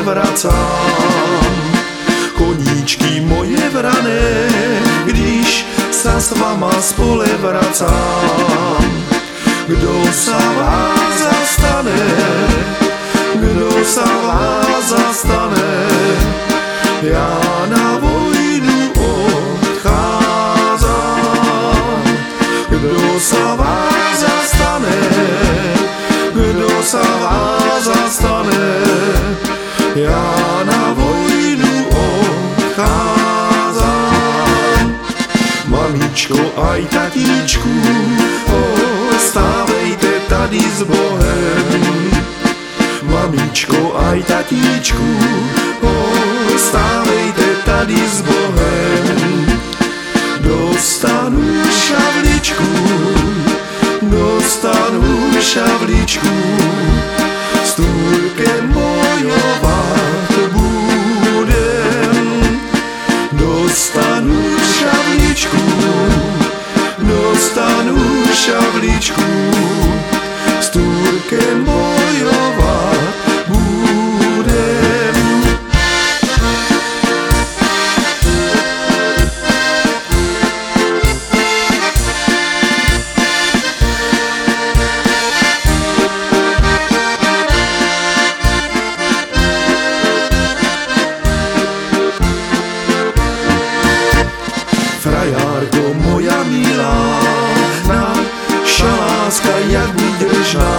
nevracám. Koníčky moje vrané, když sa s vama spole vracám. Kdo sa vás zastane, kdo sa vás zastane, ja na vojnu odchádzam. Kdo sa vás zastane, kdo sa vás zastane, ja na vojnu odchádzam. Mamičko aj tatíčku, ostávejte tady s Bohem. Mamičko aj tatíčku, ostávejte tady s Bohem. Dostanu šavličku, dostanu šavličku, stůlkem bojovat budem. Dostanu šavličku, dostanu šavličku, stůlkem bojovat budem. Frajárko moja milá, naša láska jak výdržná.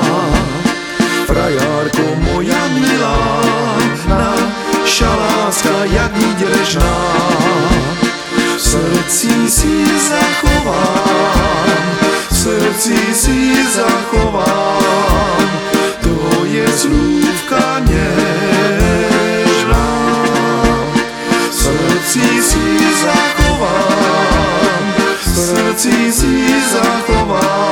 Frajárko moja milá, naša láska jak výdržná. V srdci si zachovám, v srdci si zachovám, to je slůvka něžná. V srdci si zachovám, v srdci si zachovám.